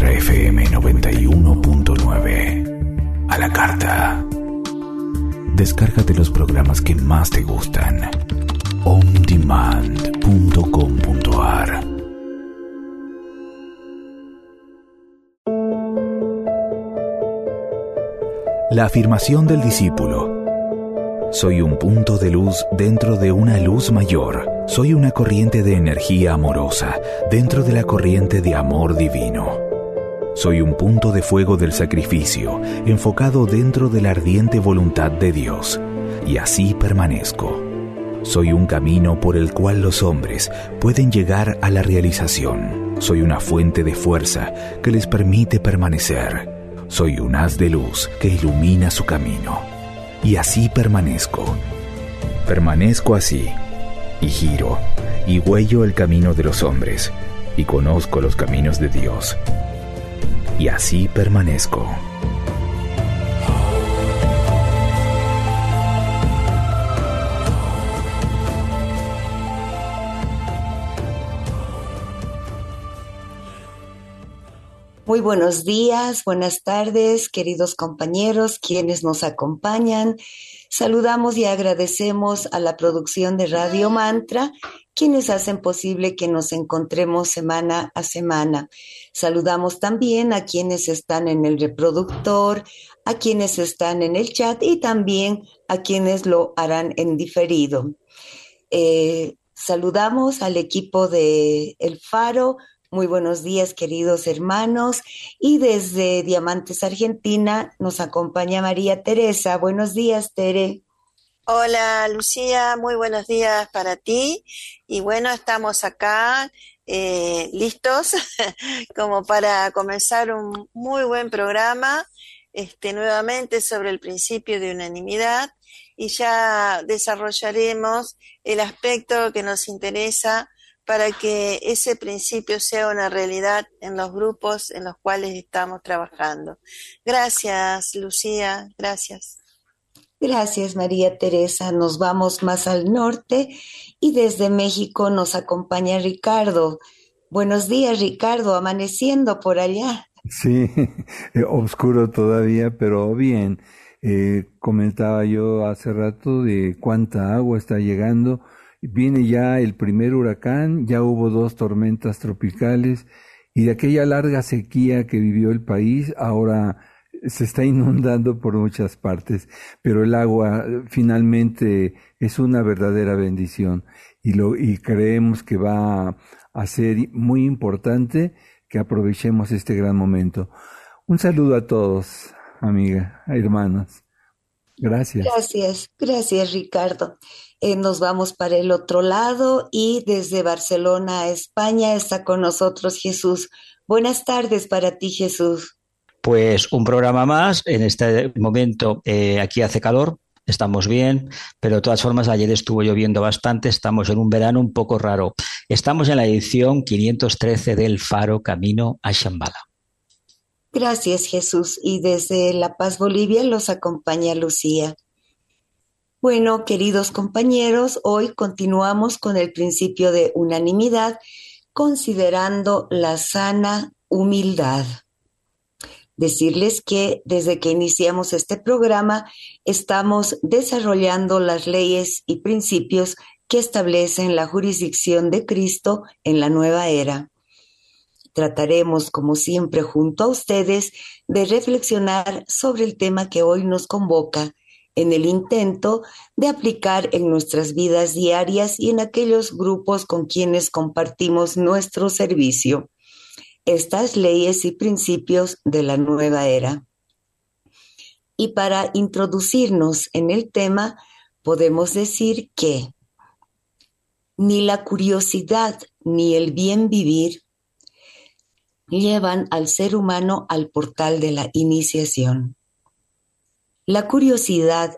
Ultra FM 91.9. A la carta. Descárgate los programas que más te gustan. ondemand.com.ar. La afirmación del discípulo. Soy un punto de luz dentro de una luz mayor. Soy una corriente de energía amorosa dentro de la corriente de amor divino. Soy un punto de fuego del sacrificio enfocado dentro de la ardiente voluntad de Dios. Y así permanezco. Soy un camino por el cual los hombres pueden llegar a la realización. Soy una fuente de fuerza que les permite permanecer. Soy un haz de luz que ilumina su camino. Y así permanezco. Permanezco así, y giro, y huello el camino de los hombres, y conozco los caminos de Dios. Y así permanezco. Muy buenos días, buenas tardes, queridos compañeros, quienes nos acompañan. Saludamos y agradecemos a la producción de Radio Mantra, quienes hacen posible que nos encontremos semana a semana. Saludamos también a quienes están en el reproductor, a quienes están en el chat y también a quienes lo harán en diferido. Saludamos al equipo de El Faro. Muy buenos días, queridos hermanos. Y desde Diamantes, Argentina, nos acompaña María Teresa. Buenos días, Tere. Hola, Lucía. Muy buenos días para ti. Y bueno, estamos acá listos como para comenzar un muy buen programa, nuevamente sobre el principio de unanimidad. Y ya desarrollaremos el aspecto que nos interesa para que ese principio sea una realidad en los grupos en los cuales estamos trabajando. Gracias, Lucía, gracias. Gracias, María Teresa. Nos vamos más al norte y desde México nos acompaña Ricardo. Buenos días, Ricardo, amaneciendo por allá. Sí, oscuro todavía, pero bien. Comentaba yo hace rato de cuánta agua está llegando. Viene ya el primer huracán, ya hubo 2 tormentas tropicales y de aquella larga sequía que vivió el país, ahora se está inundando por muchas partes, pero el agua finalmente es una verdadera bendición y creemos que va a ser muy importante que aprovechemos este gran momento. Un saludo a todos, amiga, hermanos. Gracias. Gracias, Ricardo. Nos vamos para el otro lado y desde Barcelona, España, está con nosotros Jesús. Buenas tardes para ti, Jesús. Pues un programa más. En este momento aquí hace calor, estamos bien, pero de todas formas ayer estuvo lloviendo bastante, estamos en un verano un poco raro. Estamos en la edición 513 del Faro Camino a Shambhala. Gracias, Jesús. Y desde La Paz, Bolivia, los acompaña Lucía. Bueno, queridos compañeros, hoy continuamos con el principio de unanimidad, considerando la sana humildad. Decirles que desde que iniciamos este programa estamos desarrollando las leyes y principios que establecen la jurisdicción de Cristo en la nueva era. Trataremos, como siempre, junto a ustedes, de reflexionar sobre el tema que hoy nos convoca, en el intento de aplicar en nuestras vidas diarias y en aquellos grupos con quienes compartimos nuestro servicio, estas leyes y principios de la nueva era. Y para introducirnos en el tema, podemos decir que ni la curiosidad ni el bien vivir llevan al ser humano al portal de la iniciación. La curiosidad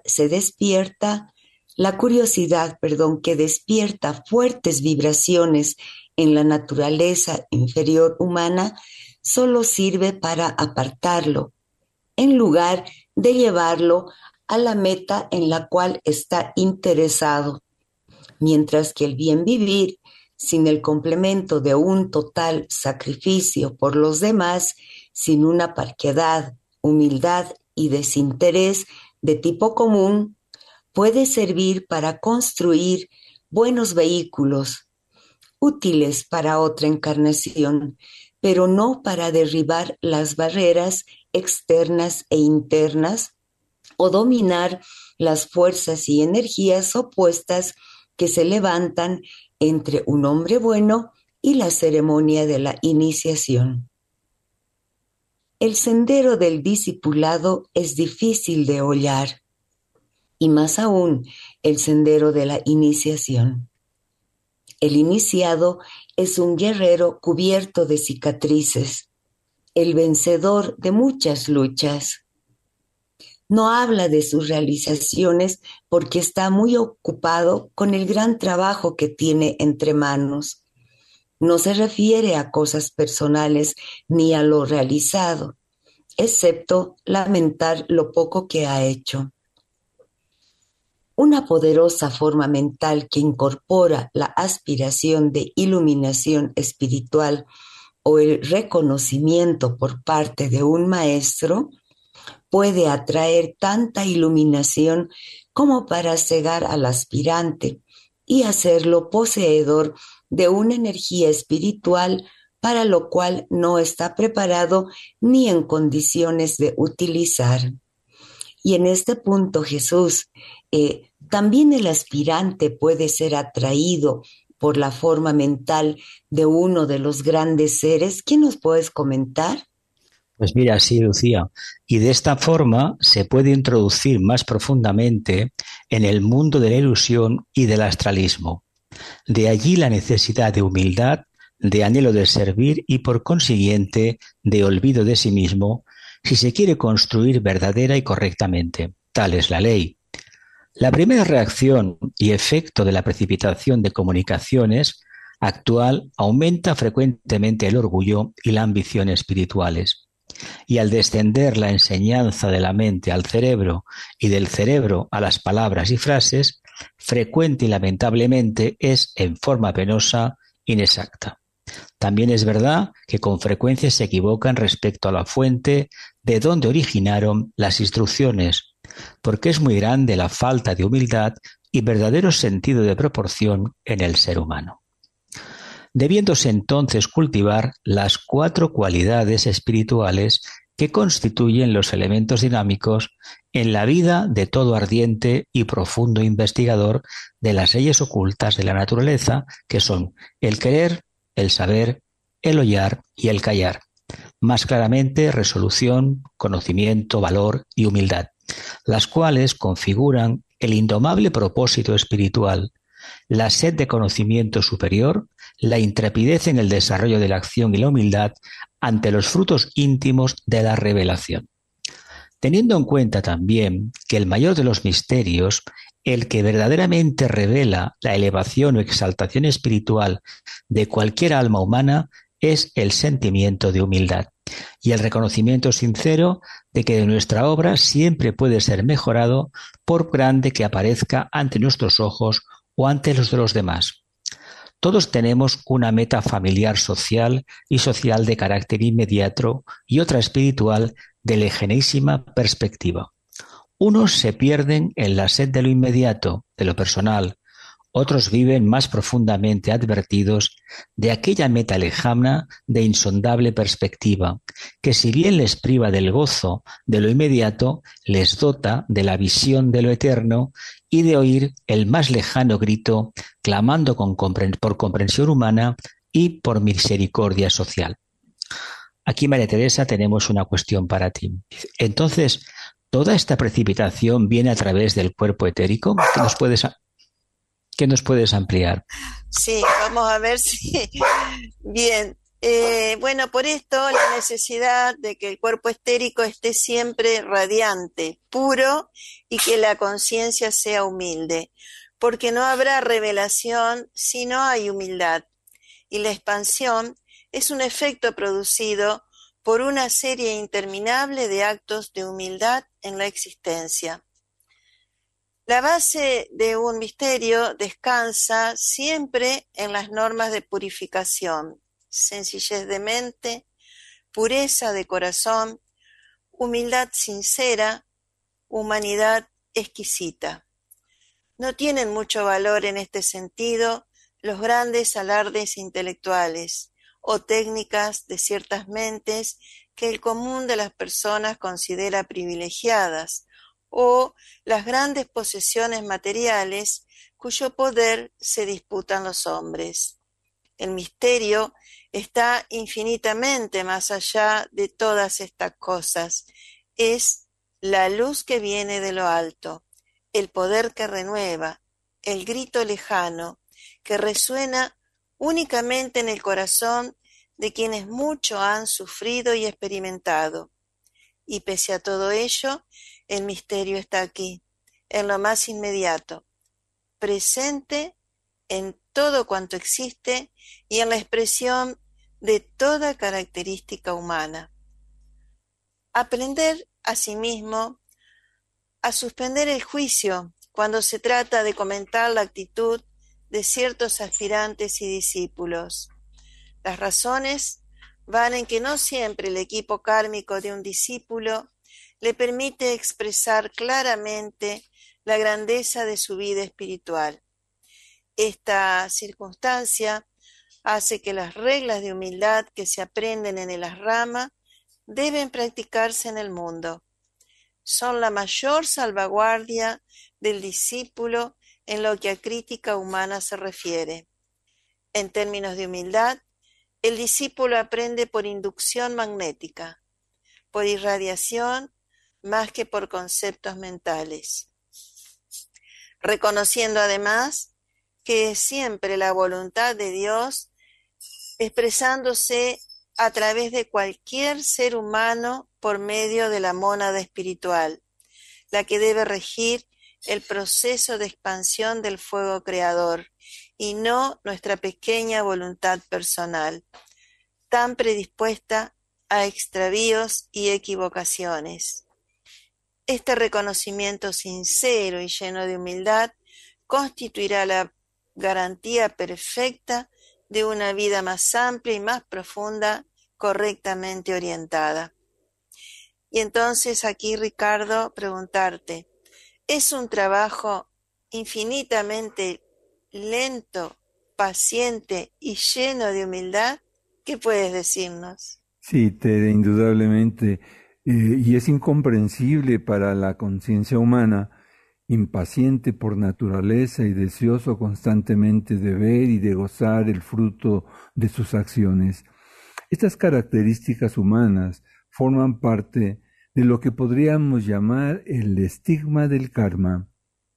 que despierta fuertes vibraciones en la naturaleza inferior humana, solo sirve para apartarlo, en lugar de llevarlo a la meta en la cual está interesado, mientras que el bien vivir sin el complemento de un total sacrificio por los demás, sin una parquedad, humildad y desinterés de tipo común, puede servir para construir buenos vehículos útiles para otra encarnación, pero no para derribar las barreras externas e internas o dominar las fuerzas y energías opuestas que se levantan entre un hombre bueno y la ceremonia de la iniciación. El sendero del discipulado es difícil de hollar, y más aún el sendero de la iniciación. El iniciado es un guerrero cubierto de cicatrices, el vencedor de muchas luchas. No habla de sus realizaciones porque está muy ocupado con el gran trabajo que tiene entre manos. No se refiere a cosas personales ni a lo realizado, excepto lamentar lo poco que ha hecho. Una poderosa forma mental que incorpora la aspiración de iluminación espiritual o el reconocimiento por parte de un maestro puede atraer tanta iluminación como para cegar al aspirante y hacerlo poseedor de una energía espiritual para lo cual no está preparado ni en condiciones de utilizar. Y en este punto, Jesús, también el aspirante puede ser atraído por la forma mental de uno de los grandes seres. ¿Qué nos puedes comentar? Pues mira, sí, Lucía. Y de esta forma se puede introducir más profundamente en el mundo de la ilusión y del astralismo. De allí la necesidad de humildad, de anhelo de servir y, por consiguiente, de olvido de sí mismo, si se quiere construir verdadera y correctamente. Tal es la ley. La primera reacción y efecto de la precipitación de comunicaciones actual aumenta frecuentemente el orgullo y la ambición espirituales. Y al descender la enseñanza de la mente al cerebro y del cerebro a las palabras y frases, frecuente y lamentablemente es, en forma penosa, inexacta. También es verdad que con frecuencia se equivocan respecto a la fuente de donde originaron las instrucciones, porque es muy grande la falta de humildad y verdadero sentido de proporción en el ser humano. Debiéndose entonces cultivar las 4 cualidades espirituales que constituyen los elementos dinámicos en la vida de todo ardiente y profundo investigador de las leyes ocultas de la naturaleza, que son el querer, el saber, el hollar y el callar. Más claramente, resolución, conocimiento, valor y humildad, las cuales configuran el indomable propósito espiritual, la sed de conocimiento superior, la intrepidez en el desarrollo de la acción y la humildad ante los frutos íntimos de la revelación. Teniendo en cuenta también que el mayor de los misterios, el que verdaderamente revela la elevación o exaltación espiritual de cualquier alma humana, es el sentimiento de humildad y el reconocimiento sincero de que nuestra obra siempre puede ser mejorado por grande que aparezca ante nuestros ojos o ante los de los demás. Todos tenemos una meta familiar, social y social de carácter inmediato y otra espiritual de lejanísima perspectiva. Unos se pierden en la sed de lo inmediato, de lo personal. Otros viven más profundamente advertidos de aquella meta lejana de insondable perspectiva, que si bien les priva del gozo de lo inmediato, les dota de la visión de lo eterno y de oír el más lejano grito, clamando por comprensión humana y por misericordia social. Aquí, María Teresa, tenemos una cuestión para ti. Entonces, ¿toda esta precipitación viene a través del cuerpo etérico? ¿Qué nos puedes ampliar? Sí, vamos a ver si... Bien. Bueno, por esto la necesidad de que el cuerpo etérico esté siempre radiante, puro y que la conciencia sea humilde, porque no habrá revelación si no hay humildad. Y la expansión es un efecto producido por una serie interminable de actos de humildad en la existencia. La base de un misterio descansa siempre en las normas de purificación, sencillez de mente, pureza de corazón, humildad sincera, humanidad exquisita. No tienen mucho valor en este sentido los grandes alardes intelectuales o técnicas de ciertas mentes que el común de las personas considera privilegiadas, o las grandes posesiones materiales cuyo poder se disputan los hombres. El misterio está infinitamente más allá de todas estas cosas. Es la luz que viene de lo alto, el poder que renueva, el grito lejano que resuena únicamente en el corazón de quienes mucho han sufrido y experimentado. Y pese a todo ello, el misterio está aquí, en lo más inmediato, presente en todo cuanto existe y en la expresión de toda característica humana. Aprender, asimismo, a suspender el juicio cuando se trata de comentar la actitud de ciertos aspirantes y discípulos. Las razones van en que no siempre el equipo kármico de un discípulo le permite expresar claramente la grandeza de su vida espiritual. Esta circunstancia hace que las reglas de humildad que se aprenden en el asrama deben practicarse en el mundo. Son la mayor salvaguardia del discípulo en lo que a crítica humana se refiere. En términos de humildad, el discípulo aprende por inducción magnética, por irradiación más que por conceptos mentales, reconociendo además que es siempre la voluntad de Dios expresándose a través de cualquier ser humano por medio de la mónada espiritual, la que debe regir el proceso de expansión del fuego creador y no nuestra pequeña voluntad personal, tan predispuesta a extravíos y equivocaciones. Este reconocimiento sincero y lleno de humildad constituirá la garantía perfecta de una vida más amplia y más profunda, correctamente orientada. Y entonces aquí, Ricardo, preguntarte, ¿es un trabajo infinitamente lento, paciente y lleno de humildad? ¿Qué puedes decirnos? Sí, Tere, indudablemente, y es incomprensible para la conciencia humana, impaciente por naturaleza y deseoso constantemente de ver y de gozar el fruto de sus acciones. Estas características humanas forman parte de lo que podríamos llamar el estigma del karma.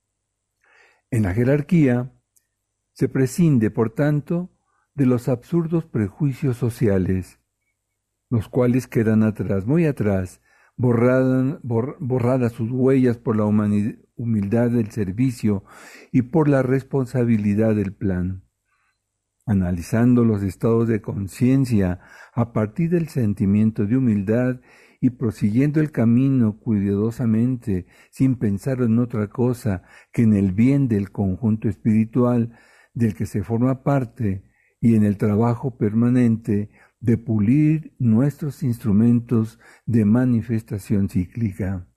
En la jerarquía se prescinde, por tanto, de los absurdos prejuicios sociales, los cuales quedan atrás, muy atrás, borradas sus huellas por la humildad del servicio y por la responsabilidad del plan. Analizando los estados de conciencia a partir del sentimiento de humildad y prosiguiendo el camino cuidadosamente, sin pensar en otra cosa que en el bien del conjunto espiritual del que se forma parte y en el trabajo permanente de pulir nuestros instrumentos de manifestación cíclica.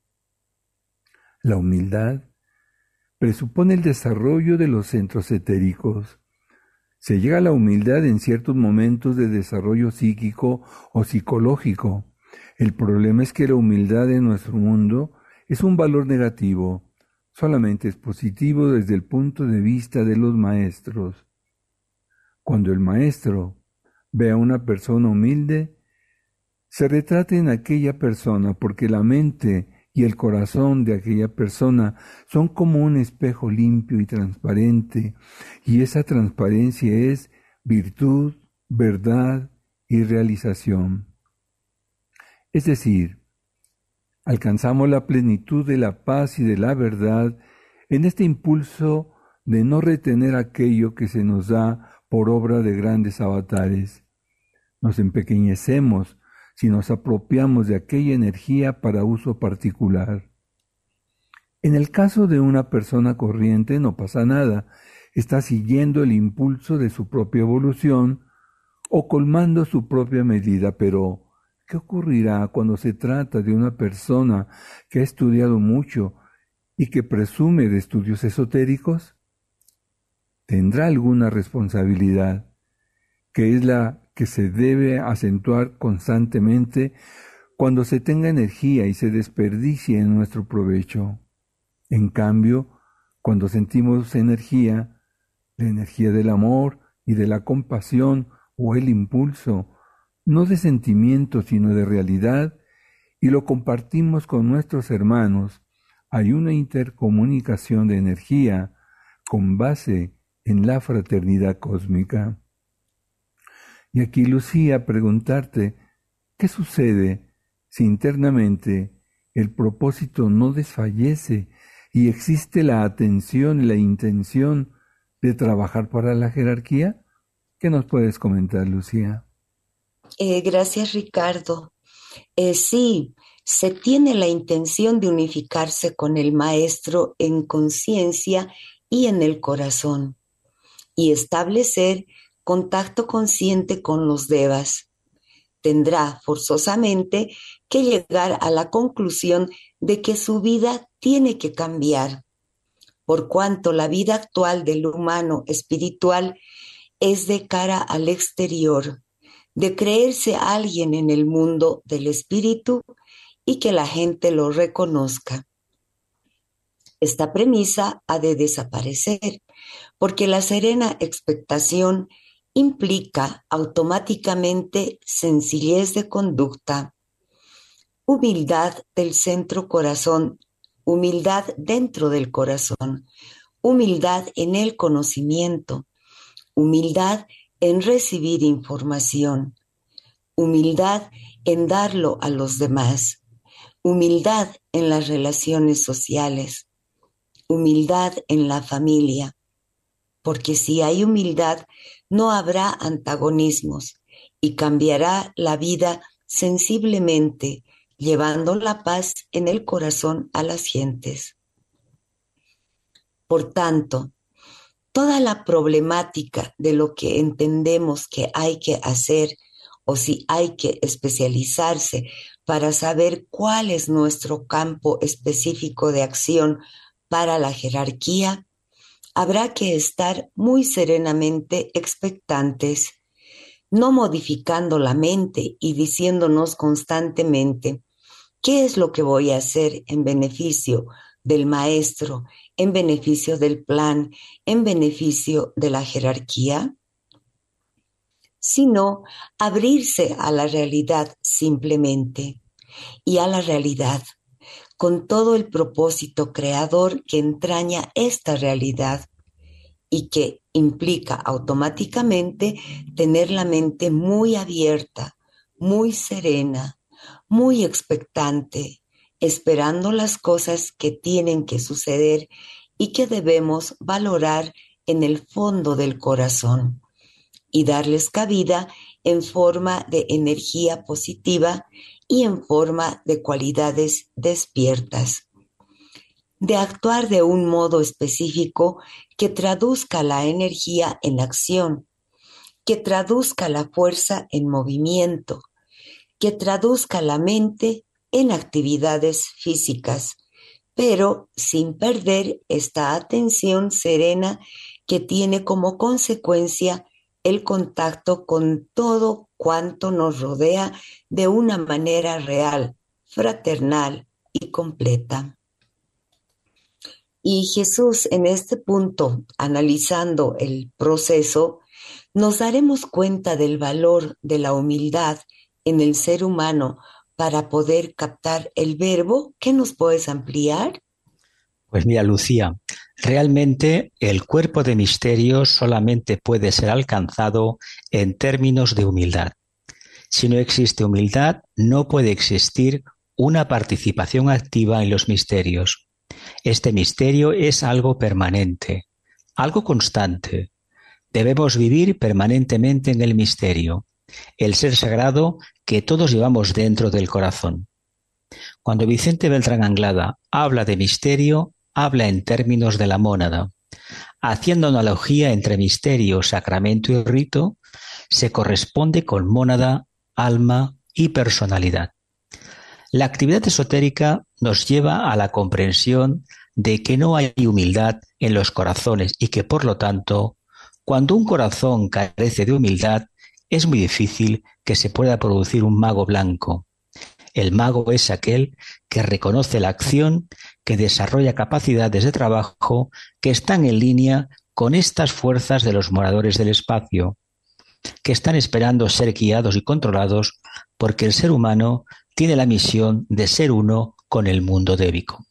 La humildad presupone el desarrollo de los centros etéricos. Se llega a la humildad en ciertos momentos de desarrollo psíquico o psicológico. El problema es que la humildad en nuestro mundo es un valor negativo, solamente es positivo desde el punto de vista de los maestros. Cuando el maestro ve a una persona humilde, se retrata en aquella persona porque la mente y el corazón de aquella persona son como un espejo limpio y transparente, y esa transparencia es virtud, verdad y realización. Es decir, alcanzamos la plenitud de la paz y de la verdad en este impulso de no retener aquello que se nos da por obra de grandes avatares. Nos empequeñecemos si nos apropiamos de aquella energía para uso particular. En el caso de una persona corriente no pasa nada, está siguiendo el impulso de su propia evolución o colmando su propia medida, pero ¿qué ocurrirá cuando se trata de una persona que ha estudiado mucho y que presume de estudios esotéricos? ¿Tendrá alguna responsabilidad, que es la que se debe acentuar constantemente cuando se tenga energía y se desperdicie en nuestro provecho? En cambio, cuando sentimos energía, la energía del amor y de la compasión o el impulso, no de sentimiento sino de realidad, y lo compartimos con nuestros hermanos, hay una intercomunicación de energía con base en la fraternidad cósmica. Y aquí, Lucía, preguntarte, ¿qué sucede si internamente el propósito no desfallece y existe la atención y la intención de trabajar para la jerarquía? ¿Qué nos puedes comentar, Lucía? Gracias, Ricardo. Sí, se tiene la intención de unificarse con el Maestro en conciencia y en el corazón, y establecer contacto consciente con los devas. Tendrá forzosamente que llegar a la conclusión de que su vida tiene que cambiar, por cuanto la vida actual del humano espiritual es de cara al exterior, de creerse alguien en el mundo del espíritu y que la gente lo reconozca. Esta premisa ha de desaparecer, porque la serena expectación implica automáticamente sencillez de conducta, humildad del centro corazón, humildad dentro del corazón, humildad en el conocimiento, humildad en recibir información, humildad en darlo a los demás, humildad en las relaciones sociales, humildad en la familia, porque si hay humildad no habrá antagonismos y cambiará la vida sensiblemente, llevando la paz en el corazón a las gentes. Por tanto, toda la problemática de lo que entendemos que hay que hacer o si hay que especializarse para saber cuál es nuestro campo específico de acción para la jerarquía, habrá que estar muy serenamente expectantes, no modificando la mente y diciéndonos constantemente ¿qué es lo que voy a hacer en beneficio del maestro, en beneficio del plan, en beneficio de la jerarquía? Sino abrirse a la realidad simplemente y a la realidad con todo el propósito creador que entraña esta realidad y que implica automáticamente tener la mente muy abierta, muy serena, muy expectante, esperando las cosas que tienen que suceder y que debemos valorar en el fondo del corazón y darles cabida en forma de energía positiva y en forma de cualidades despiertas, de actuar de un modo específico que traduzca la energía en acción, que traduzca la fuerza en movimiento, que traduzca la mente en actividades físicas, pero sin perder esta atención serena que tiene como consecuencia el contacto con todo cuanto nos rodea de una manera real, fraternal y completa. Y Jesús, en este punto, analizando el proceso, nos daremos cuenta del valor de la humildad en el ser humano para poder captar el verbo. ¿Qué nos puedes ampliar? Pues mira, Lucía, realmente el cuerpo de misterio solamente puede ser alcanzado en términos de humildad. Si no existe humildad, no puede existir una participación activa en los misterios. Este misterio es algo permanente, algo constante. Debemos vivir permanentemente en el misterio, el ser sagrado que todos llevamos dentro del corazón. Cuando Vicente Beltrán Anglada habla de misterio, habla en términos de la mónada. Haciendo analogía entre misterio, sacramento y rito, se corresponde con mónada, alma y personalidad. La actividad esotérica nos lleva a la comprensión de que no hay humildad en los corazones y que, por lo tanto, cuando un corazón carece de humildad, es muy difícil que se pueda producir un mago blanco. El mago es aquel que reconoce la acción, que desarrolla capacidades de trabajo que están en línea con estas fuerzas de los moradores del espacio, que están esperando ser guiados y controlados porque el ser humano tiene la misión de ser uno con el mundo débico.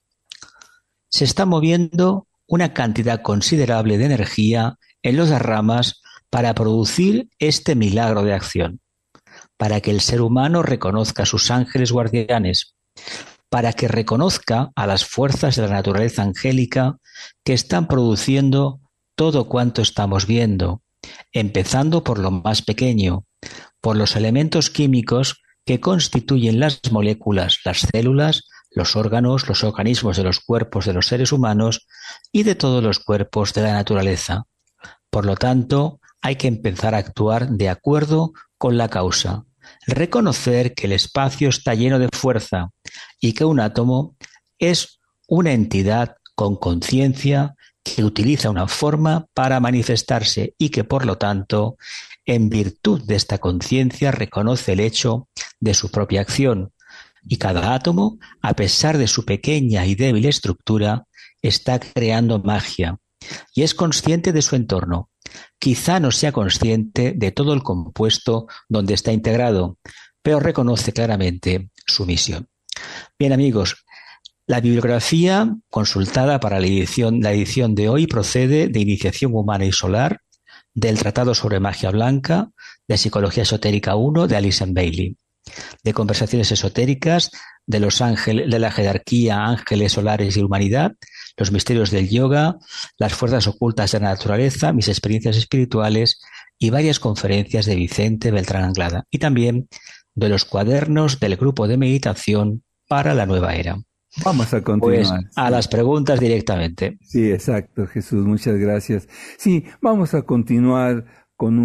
Se está moviendo una cantidad considerable de energía en las ramas para producir este milagro de acción, para que el ser humano reconozca a sus ángeles guardianes, para que reconozca a las fuerzas de la naturaleza angélica que están produciendo todo cuanto estamos viendo, empezando por lo más pequeño, por los elementos químicos que constituyen las moléculas, las células, los órganos, los organismos de los cuerpos de los seres humanos y de todos los cuerpos de la naturaleza. Por lo tanto, hay que empezar a actuar de acuerdo con la causa, reconocer que el espacio está lleno de fuerza y que un átomo es una entidad con conciencia que utiliza una forma para manifestarse y que, por lo tanto, en virtud de esta conciencia reconoce el hecho de su propia acción. Y cada átomo, a pesar de su pequeña y débil estructura, está creando magia y es consciente de su entorno. Quizá no sea consciente de todo el compuesto donde está integrado, pero reconoce claramente su misión. Bien, amigos, la bibliografía consultada para la edición de hoy procede de Iniciación Humana y Solar, del Tratado sobre Magia Blanca, de Psicología Esotérica 1, de Alison Bailey, de Conversaciones Esotéricas, de los ángeles, de la jerarquía, ángeles solares y humanidad, los misterios del yoga, las fuerzas ocultas de la naturaleza, mis experiencias espirituales y varias conferencias de Vicente Beltrán Anglada, y también de los cuadernos del grupo de meditación para la nueva era. Vamos a continuar. Pues a las preguntas directamente. Sí, exacto, Jesús, muchas gracias. Sí, vamos a continuar con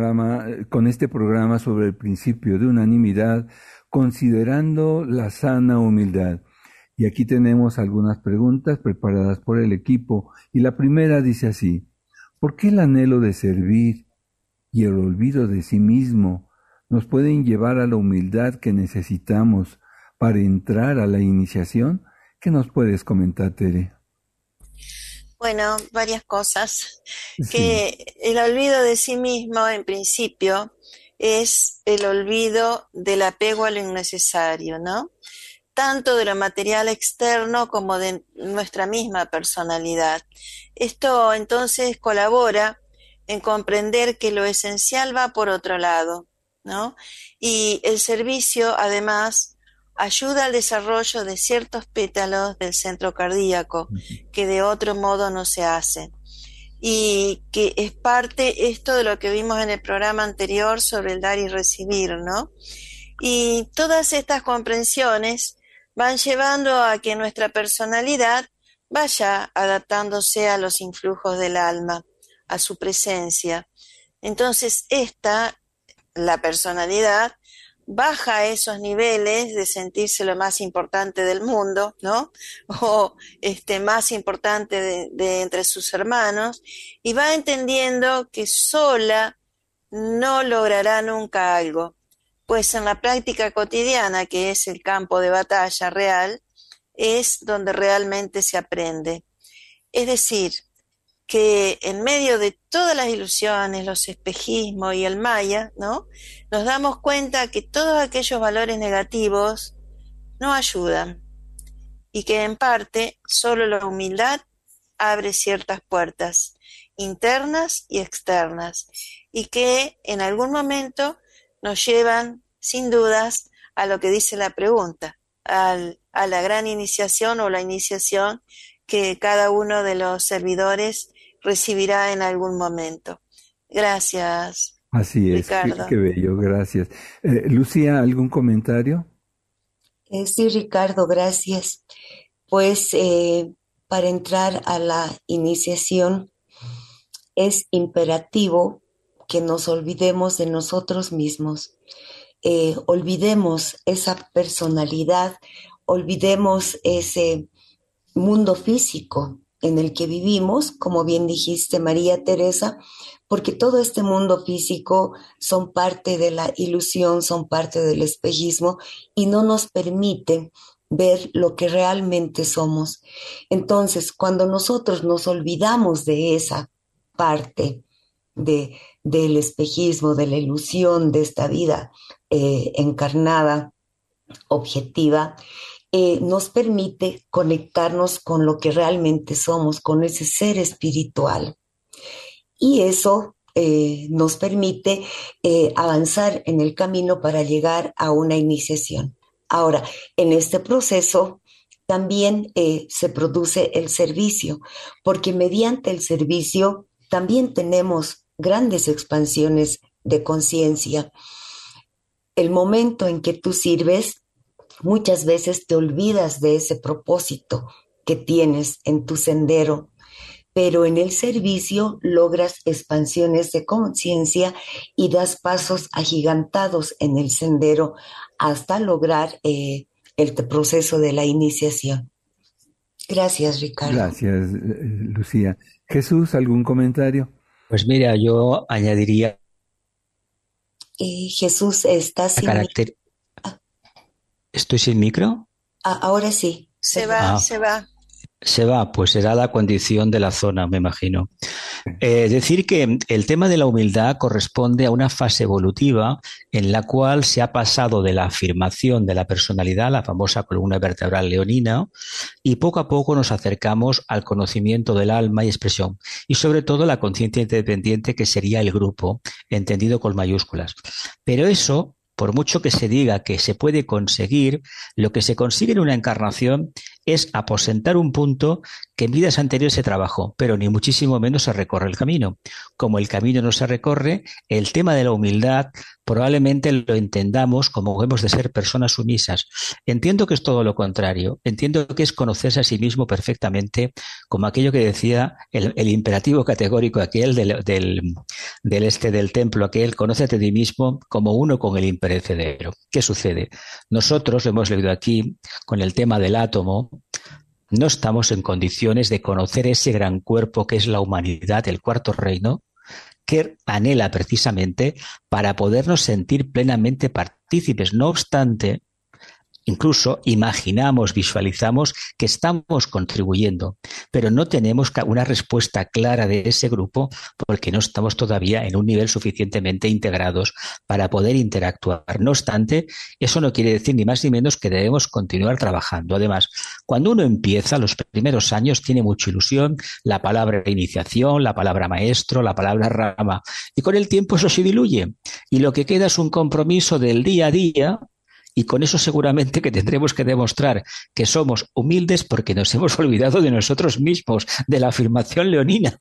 este programa sobre el principio de unanimidad, considerando la sana humildad. Y aquí tenemos algunas preguntas preparadas por el equipo, y la primera dice así: ¿por qué el anhelo de servir y el olvido de sí mismo nos pueden llevar a la humildad que necesitamos para entrar a la iniciación? ¿Qué nos puedes comentar, Tere? Bueno, varias cosas. Sí. Que el olvido de sí mismo, en principio, es el olvido del apego a lo innecesario, ¿no? Tanto de lo material externo como de nuestra misma personalidad. Esto entonces colabora en comprender que lo esencial va por otro lado, ¿no? Y el servicio, además, ayuda al desarrollo de ciertos pétalos del centro cardíaco que de otro modo no se hacen. Y que es parte esto de lo que vimos en el programa anterior sobre el dar y recibir, ¿no? Y todas estas comprensiones van llevando a que nuestra personalidad vaya adaptándose a los influjos del alma, a su presencia. Entonces la personalidad, baja a esos niveles de sentirse lo más importante del mundo, ¿no? O más importante de entre sus hermanos, y va entendiendo que sola no logrará nunca algo, pues en la práctica cotidiana, que es el campo de batalla real, es donde realmente se aprende. Es decir, que en medio de todas las ilusiones, los espejismos y el maya, ¿no?, nos damos cuenta que todos aquellos valores negativos no ayudan y que en parte solo la humildad abre ciertas puertas internas y externas y que en algún momento nos llevan sin dudas a lo que dice la pregunta, a la gran iniciación o la iniciación que cada uno de los servidores recibirá en algún momento. Gracias. Así es, Ricardo. qué bello, gracias. Lucía, ¿algún comentario? Sí, Ricardo, gracias. Pues para entrar a la iniciación es imperativo que nos olvidemos de nosotros mismos, olvidemos esa personalidad, olvidemos ese mundo físico en el que vivimos, como bien dijiste, María Teresa, porque todo este mundo físico son parte de la ilusión, son parte del espejismo y no nos permiten ver lo que realmente somos. Entonces, cuando nosotros nos olvidamos de esa parte del espejismo, de la ilusión de esta vida encarnada, objetiva, nos permite conectarnos con lo que realmente somos, con ese ser espiritual. Y eso nos permite avanzar en el camino para llegar a una iniciación. Ahora, en este proceso también se produce el servicio, porque mediante el servicio también tenemos grandes expansiones de conciencia. El momento en que tú sirves, muchas veces te olvidas de ese propósito que tienes en tu sendero, pero en el servicio logras expansiones de conciencia y das pasos agigantados en el sendero hasta lograr el proceso de la iniciación. Gracias, Ricardo. Gracias, Lucía. Jesús, ¿algún comentario? Pues mira, yo añadiría Jesús, ¿estás sin carácter. ¿Estoy sin micro? ahora sí. Se va. Se va, pues será la condición de la zona, me imagino. Decir que el tema de la humildad corresponde a una fase evolutiva en la cual se ha pasado de la afirmación de la personalidad, la famosa columna vertebral leonina, y poco a poco nos acercamos al conocimiento del alma y expresión, y sobre todo la conciencia independiente, que sería el grupo, entendido con mayúsculas. Pero eso, por mucho que se diga que se puede conseguir, lo que se consigue en una encarnación es aposentar un punto que en vidas anteriores se trabajó, pero ni muchísimo menos se recorre el camino. Como el camino no se recorre, el tema de la humildad probablemente lo entendamos como hemos de ser personas sumisas. Entiendo que es todo lo contrario. Entiendo que es conocerse a sí mismo perfectamente, como aquello que decía el imperativo categórico aquel del templo, aquel, conócete a ti mismo como uno con el imperecedero. ¿Qué sucede? Nosotros, lo hemos leído aquí, con el tema del átomo, no estamos en condiciones de conocer ese gran cuerpo que es la humanidad, el cuarto reino, que anhela precisamente para podernos sentir plenamente partícipes. No obstante, incluso imaginamos, visualizamos que estamos contribuyendo, pero no tenemos una respuesta clara de ese grupo porque no estamos todavía en un nivel suficientemente integrados para poder interactuar. No obstante, eso no quiere decir ni más ni menos que debemos continuar trabajando. Además, cuando uno empieza, los primeros años tiene mucha ilusión, la palabra iniciación, la palabra maestro, la palabra rama, y con el tiempo eso se diluye y lo que queda es un compromiso del día a día. Y con eso seguramente que tendremos que demostrar que somos humildes porque nos hemos olvidado de nosotros mismos, de la afirmación leonina.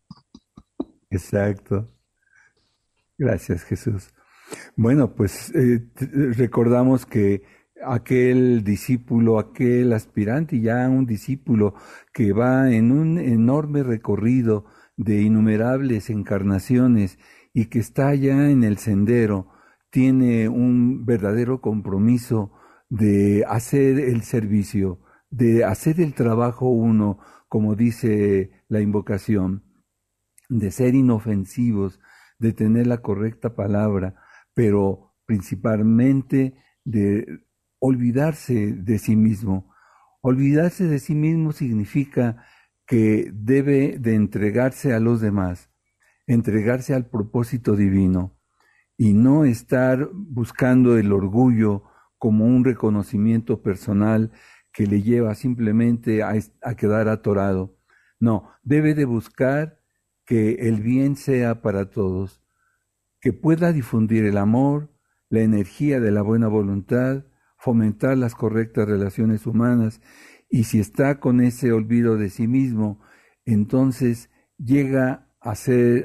Exacto. Gracias, Jesús. Bueno, pues recordamos que aquel discípulo, aquel aspirante, ya un discípulo que va en un enorme recorrido de innumerables encarnaciones y que está ya en el sendero, tiene un verdadero compromiso de hacer el servicio, de hacer el trabajo uno, como dice la invocación, de ser inofensivos, de tener la correcta palabra, pero principalmente de olvidarse de sí mismo. Olvidarse de sí mismo significa que debe de entregarse a los demás, entregarse al propósito divino, y no estar buscando el orgullo como un reconocimiento personal que le lleva simplemente a quedar atorado. No, debe de buscar que el bien sea para todos, que pueda difundir el amor, la energía de la buena voluntad, fomentar las correctas relaciones humanas, y si está con ese olvido de sí mismo, entonces llega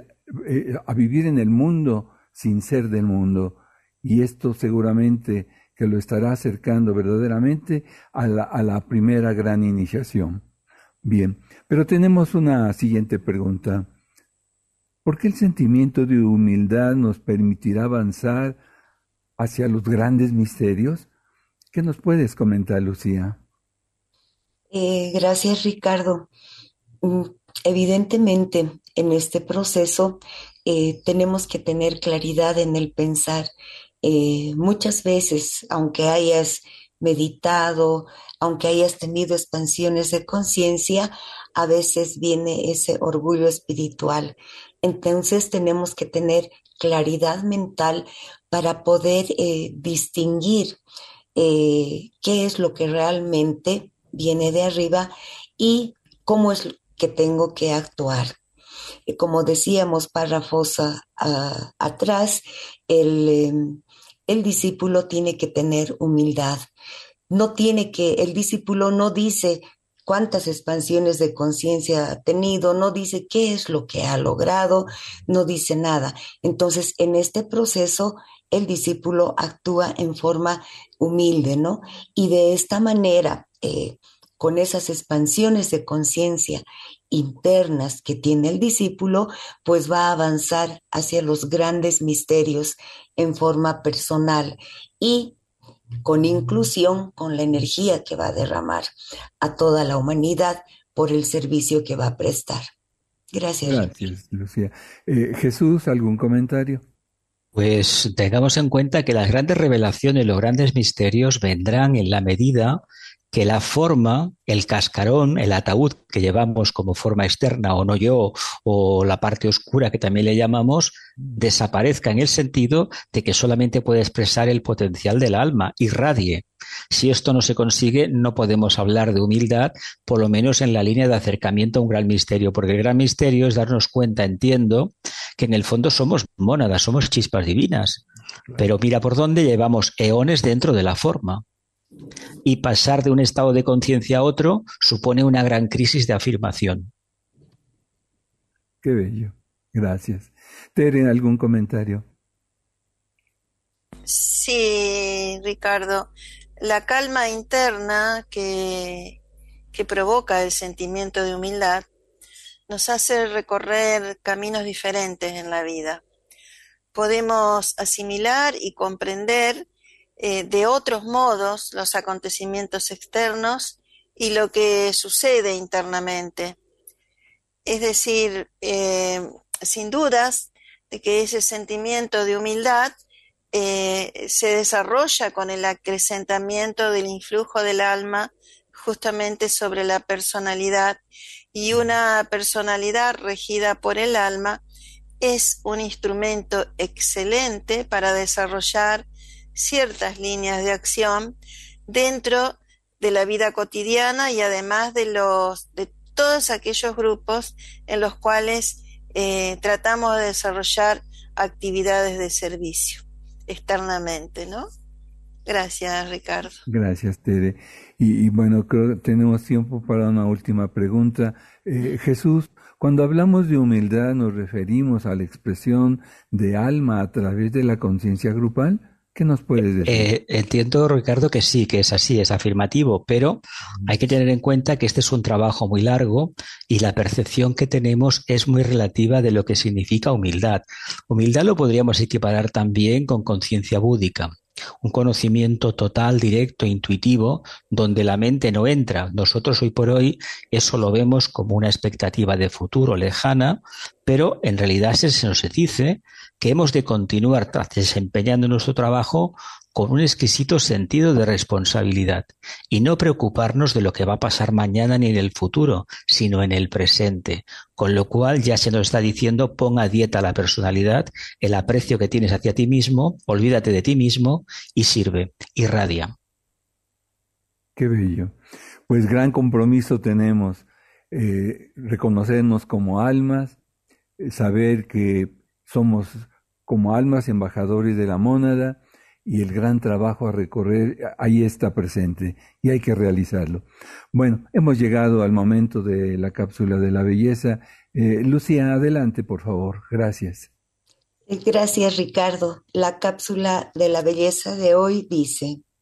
a vivir en el mundo sin ser del mundo, y esto seguramente que lo estará acercando verdaderamente a la primera gran iniciación. Bien, pero tenemos una siguiente pregunta. ¿Por qué el sentimiento de humildad nos permitirá avanzar hacia los grandes misterios? ¿Qué nos puedes comentar, Lucía? Gracias, Ricardo. Mm, Evidentemente, en este proceso tenemos que tener claridad en el pensar. Muchas veces, aunque hayas meditado, aunque hayas tenido expansiones de conciencia, a veces viene ese orgullo espiritual. Entonces tenemos que tener claridad mental para poder distinguir qué es lo que realmente viene de arriba y cómo es que tengo que actuar. Como decíamos párrafos atrás, el discípulo tiene que tener humildad. El discípulo no dice cuántas expansiones de conciencia ha tenido, no dice qué es lo que ha logrado, no dice nada. Entonces, en este proceso, el discípulo actúa en forma humilde, ¿no? Y de esta manera, con esas expansiones de conciencia internas que tiene el discípulo, pues va a avanzar hacia los grandes misterios en forma personal y con inclusión, con la energía que va a derramar a toda la humanidad por el servicio que va a prestar. Gracias. Gracias, Lucía. Jesús, ¿algún comentario? Pues tengamos en cuenta que las grandes revelaciones, los grandes misterios vendrán en la medida que la forma, el cascarón, el ataúd que llevamos como forma externa o no yo, o la parte oscura que también le llamamos, desaparezca en el sentido de que solamente puede expresar el potencial del alma, irradie. Si esto no se consigue, no podemos hablar de humildad, por lo menos en la línea de acercamiento a un gran misterio, porque el gran misterio es darnos cuenta, entiendo, que en el fondo somos mónadas, somos chispas divinas, pero mira por dónde llevamos eones dentro de la forma. Y pasar de un estado de conciencia a otro supone una gran crisis de afirmación. Qué bello. Gracias. Tere, ¿algún comentario? Sí, Ricardo. La calma interna que provoca el sentimiento de humildad nos hace recorrer caminos diferentes en la vida. Podemos asimilar y comprender de otros modos los acontecimientos externos y lo que sucede internamente. Es decir, sin dudas de que ese sentimiento de humildad se desarrolla con el acrecentamiento del influjo del alma justamente sobre la personalidad, y una personalidad regida por el alma es un instrumento excelente para desarrollar ciertas líneas de acción dentro de la vida cotidiana y además de todos aquellos grupos en los cuales tratamos de desarrollar actividades de servicio externamente, ¿no? Gracias, Ricardo. Gracias, Tere. Y bueno, creo que tenemos tiempo para una última pregunta. Jesús, cuando hablamos de humildad, ¿nos referimos a la expresión de alma a través de la conciencia grupal? ¿Qué nos puedes decir? Entiendo, Ricardo, que sí, que es así, es afirmativo, pero hay que tener en cuenta que este es un trabajo muy largo y la percepción que tenemos es muy relativa de lo que significa humildad. Humildad lo podríamos equiparar también con conciencia búdica, un conocimiento total, directo, intuitivo, donde la mente no entra. Nosotros hoy por hoy eso lo vemos como una expectativa de futuro lejana, pero en realidad se nos dice que hemos de continuar desempeñando nuestro trabajo con un exquisito sentido de responsabilidad y no preocuparnos de lo que va a pasar mañana ni en el futuro, sino en el presente. Con lo cual ya se nos está diciendo: pon a dieta la personalidad, el aprecio que tienes hacia ti mismo, olvídate de ti mismo y sirve, irradia. Qué bello. Pues gran compromiso tenemos, reconocernos como almas, saber que somos como almas embajadores de la mónada, y el gran trabajo a recorrer ahí está presente y hay que realizarlo. Bueno, hemos llegado al momento de la cápsula de la belleza. Lucía, adelante, por favor. Gracias. Gracias, Ricardo. La cápsula de la belleza de hoy dice: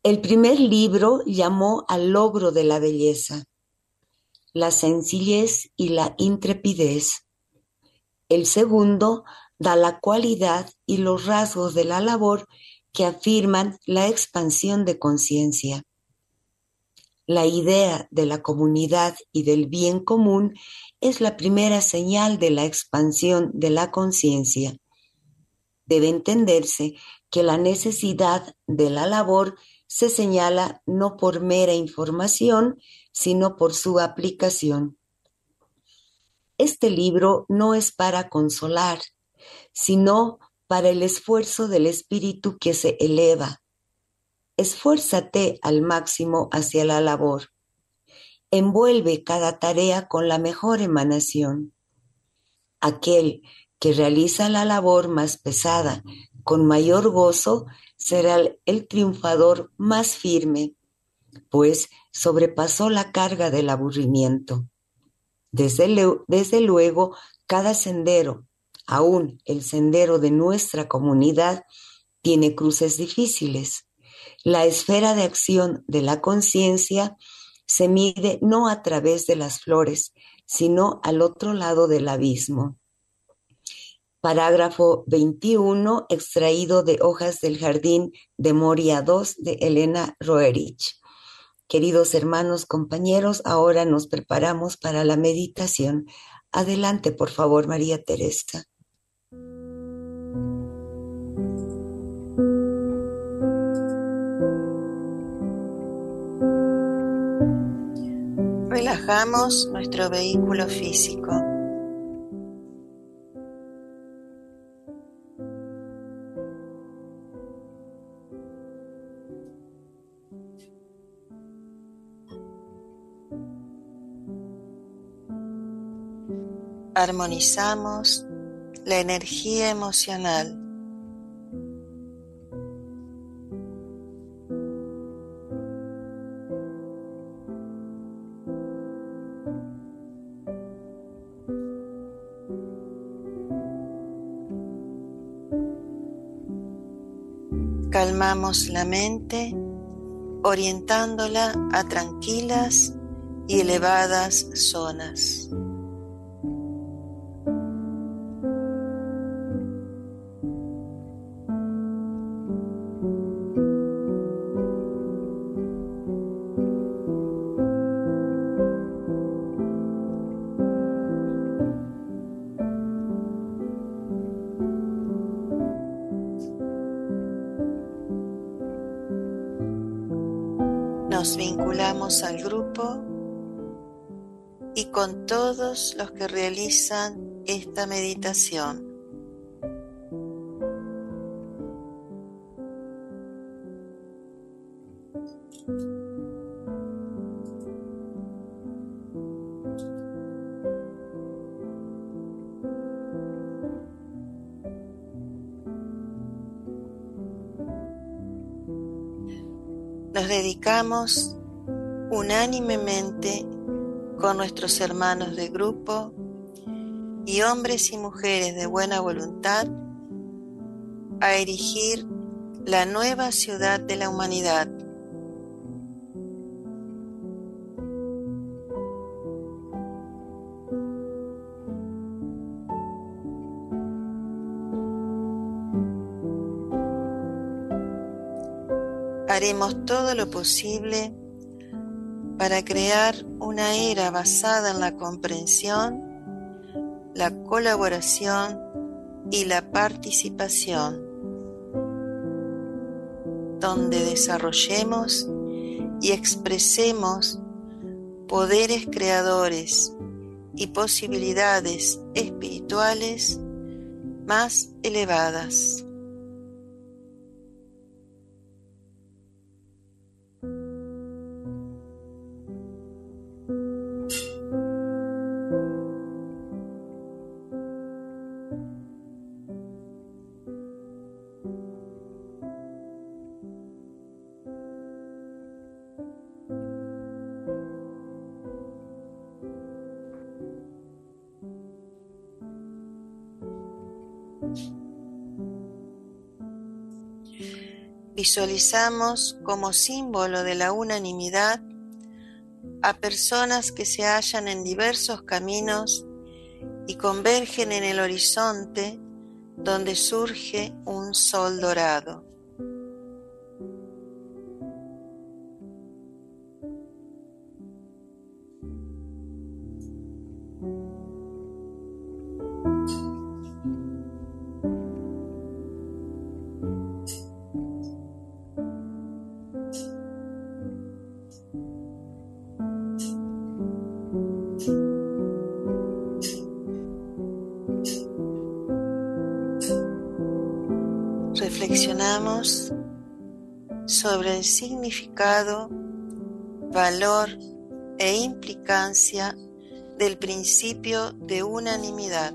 El primer libro llamó al logro de la belleza, la sencillez y la intrepidez. El segundo da la cualidad y los rasgos de la labor que afirman la expansión de conciencia. La idea de la comunidad y del bien común es la primera señal de la expansión de la conciencia. Debe entenderse que la necesidad de la labor se señala no por mera información, sino por su aplicación. Este libro no es para consolar, sino para el esfuerzo del espíritu que se eleva. Esfuérzate al máximo hacia la labor. Envuelve cada tarea con la mejor emanación. Aquel que realiza la labor más pesada con mayor gozo será el triunfador más firme, pues sobrepasó la carga del aburrimiento. Desde luego, cada sendero, aún el sendero de nuestra comunidad, tiene cruces difíciles. La esfera de acción de la conciencia se mide no a través de las flores, sino al otro lado del abismo. Parágrafo 21, extraído de Hojas del Jardín de Moria II de Elena Roerich. Queridos hermanos, compañeros, ahora nos preparamos para la meditación. Adelante, por favor, María Teresa. Relajamos nuestro vehículo físico. Armonizamos la energía emocional. Calmamos la mente, orientándola a tranquilas y elevadas zonas. Nos vinculamos al grupo y con todos los que realizan esta meditación. Nos dedicamos unánimemente con nuestros hermanos de grupo y hombres y mujeres de buena voluntad a erigir la nueva ciudad de la humanidad. Haremos todo lo posible para crear una era basada en la comprensión, la colaboración y la participación, donde desarrollemos y expresemos poderes creadores y posibilidades espirituales más elevadas. Visualizamos como símbolo de la unanimidad a personas que se hallan en diversos caminos y convergen en el horizonte donde surge un sol dorado. Reflexionamos sobre el significado, valor e implicancia del principio de unanimidad.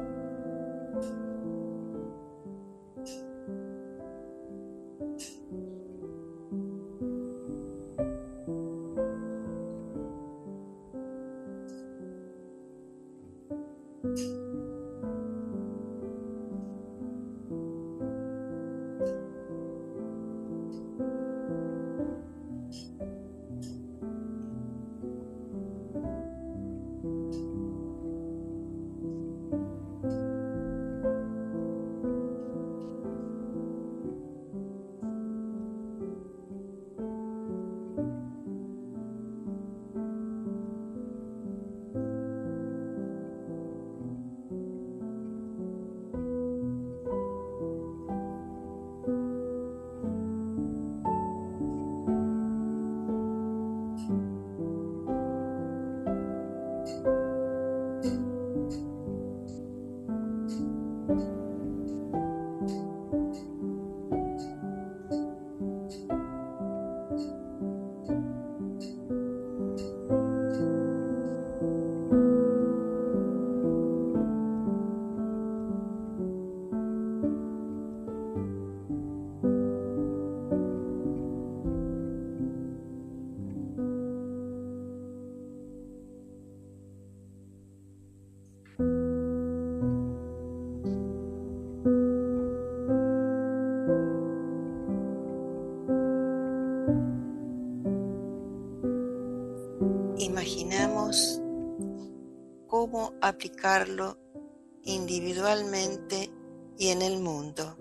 Imaginamos cómo aplicarlo individualmente y en el mundo.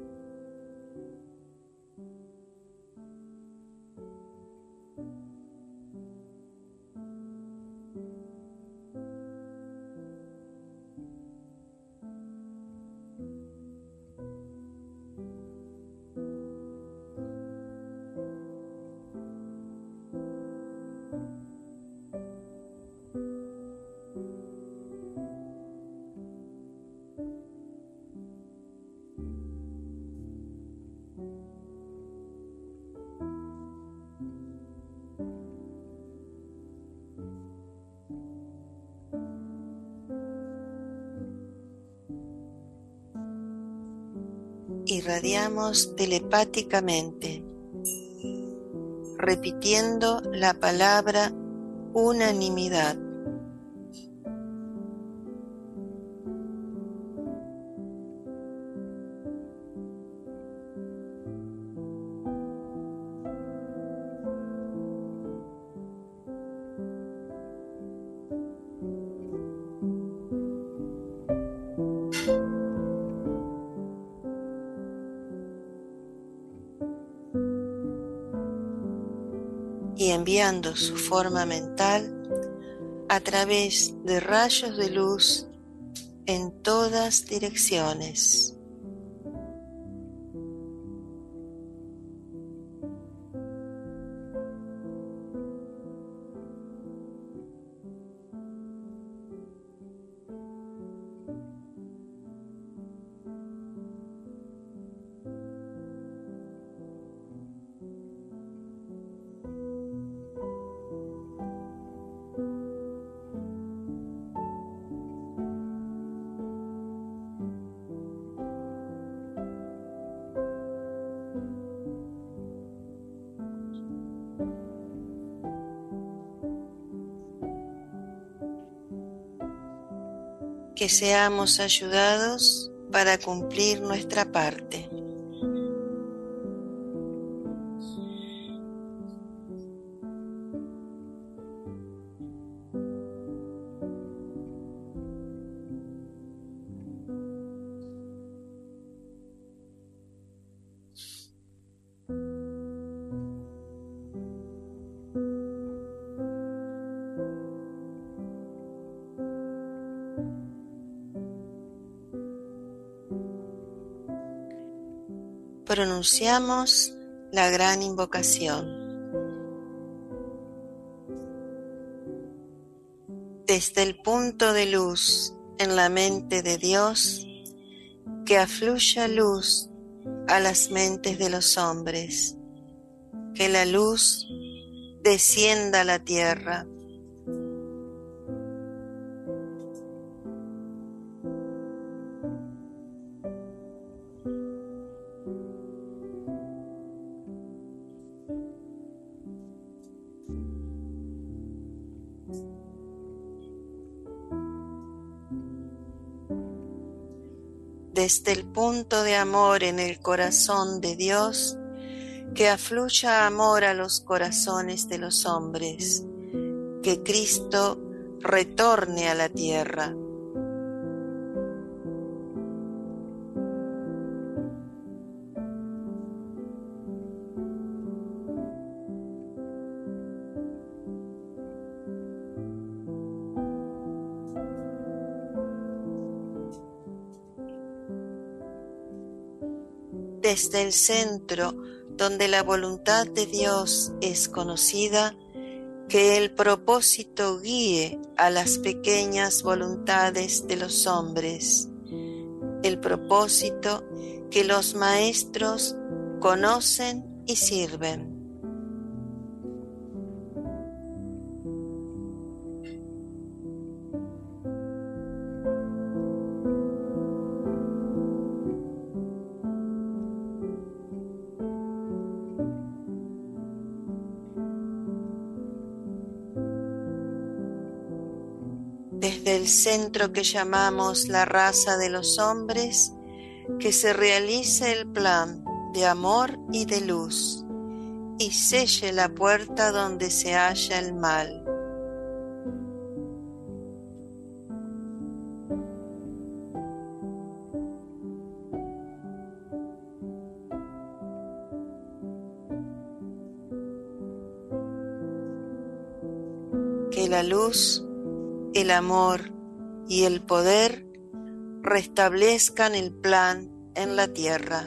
Irradiamos telepáticamente, repitiendo la palabra unanimidad. Y enviando su forma mental a través de rayos de luz en todas direcciones. Que seamos ayudados para cumplir nuestra parte. pronunciamos la gran invocación. Desde el punto de luz en la mente de Dios, que afluya luz a las mentes de los hombres, que la luz descienda a la tierra. Desde el punto de amor en el corazón de Dios, que afluya amor a los corazones de los hombres, que Cristo retorne a la tierra. Desde el centro, donde la voluntad de Dios es conocida, que el propósito guíe a las pequeñas voluntades de los hombres, el propósito que los maestros conocen y sirven. Desde el centro que llamamos la raza de los hombres, que se realice el plan de amor y de luz, y selle la puerta donde se halla el mal. Que la luz, el amor y el poder restablezcan el plan en la tierra.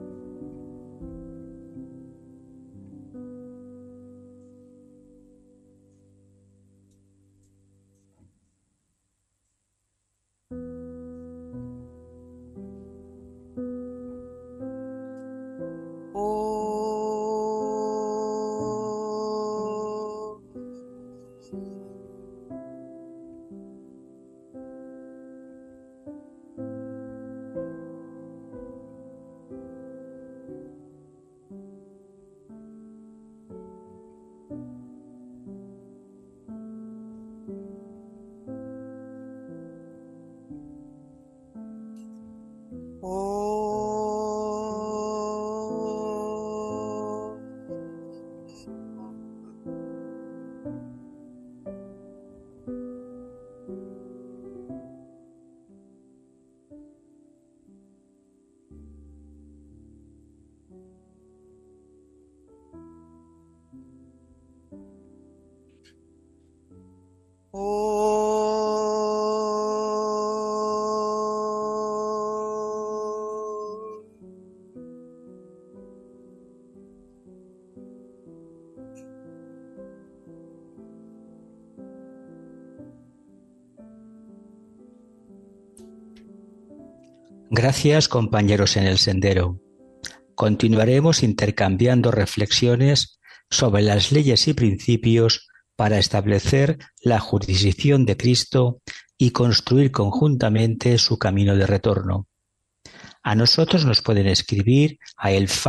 Gracias, compañeros en el sendero. Continuaremos intercambiando reflexiones sobre las leyes y principios para establecer la jurisdicción de Cristo y construir conjuntamente su camino de retorno. A nosotros nos pueden escribir a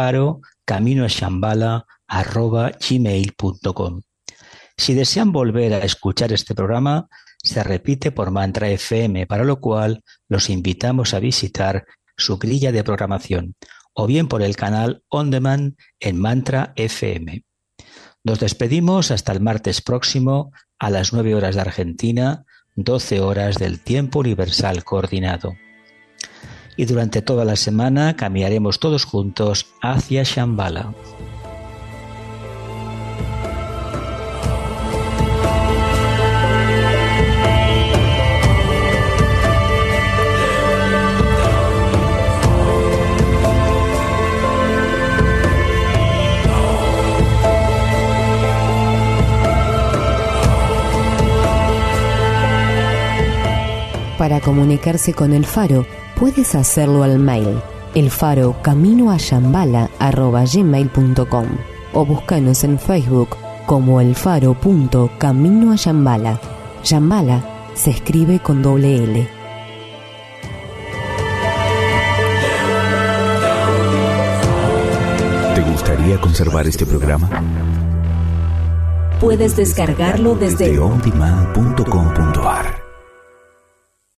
elfaro@gmail.com. Si desean volver a escuchar este programa, se repite por Mantra FM, para lo cual los invitamos a visitar su grilla de programación o bien por el canal On Demand en Mantra FM. Nos despedimos hasta el martes próximo a las 9 horas de Argentina, 12 horas del tiempo universal coordinado. Y durante toda la semana caminaremos todos juntos hacia Shambhala. Para comunicarse con El Faro, puedes hacerlo al mail elfarocaminoayambala@gmail.com o búscanos en Facebook como elfaro.caminoayambala. Yambala se escribe con doble L. ¿Te gustaría conservar este programa? Puedes descargarlo desde ondemand.com.ar